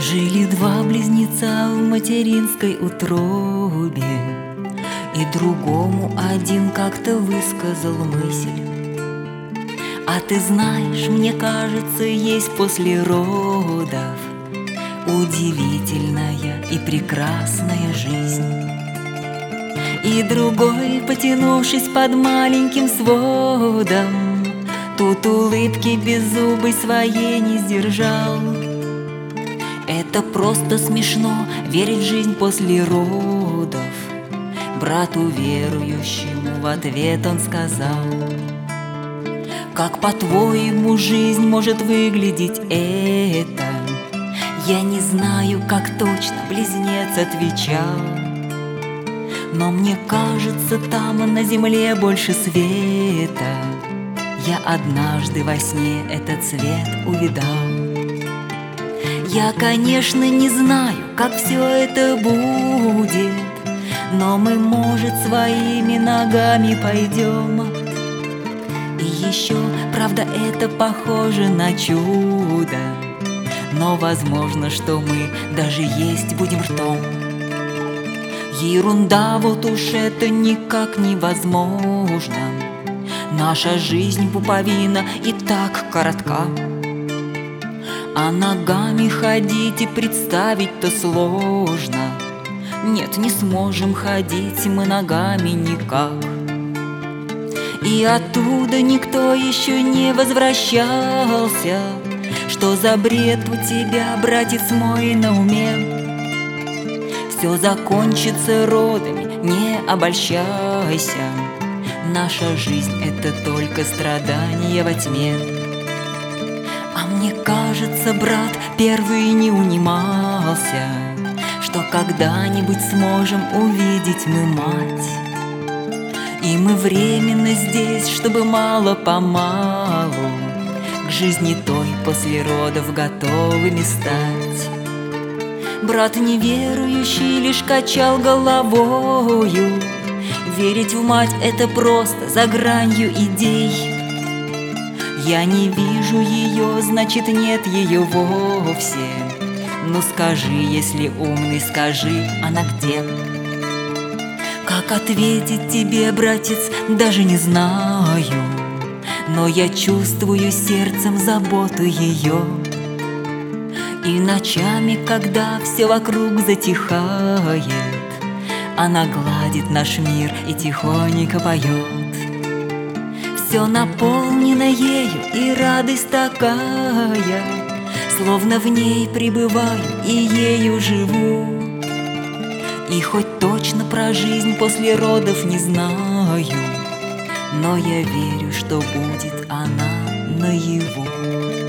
Жили два близнеца в материнской утробе, и другому один как-то высказал мысль: а ты знаешь, мне кажется, есть после родов удивительная и прекрасная жизнь. И другой, потянувшись под маленьким сводом, тут улыбки беззубой своей не сдержал. Это просто смешно верить в жизнь после родов. Брату верующему в ответ он сказал: как по-твоему жизнь может выглядеть это? Я не знаю, как точно, близнец отвечал, но мне кажется, там на земле больше света. Я однажды во сне этот свет увидал. Я, конечно, не знаю, как все это будет, но мы, может, своими ногами пойдем. И еще, правда, это похоже на чудо, но возможно, что мы даже есть будем ртом. Ерунда, вот уж это никак невозможно. Наша жизнь пуповина и так коротка, а ногами ходить и представить-то сложно. Нет, не сможем ходить мы ногами никак. И оттуда никто еще не возвращался. Что за бред у тебя, братец мой, на уме? Все закончится родами, не обольщайся. Наша жизнь — это только страдания во тьме. А мне кажется, брат первый не унимался, что когда-нибудь сможем увидеть мы мать. И мы временно здесь, чтобы мало-помалу к жизни той после родов готовыми стать. Брат неверующий лишь качал головою. Верить в мать — это просто за гранью идей. Я не вижу ее, значит, нет ее вовсе. Ну скажи, если умный, скажи, она где? Как ответить тебе, братец, даже не знаю, но я чувствую сердцем заботу ее. И ночами, когда все вокруг затихает, она гладит наш мир и тихонько поет. Все наполнено ею, и радость такая, словно в ней пребываю и ею живу. И хоть точно про жизнь после родов не знаю, но я верю, что будет она наяву.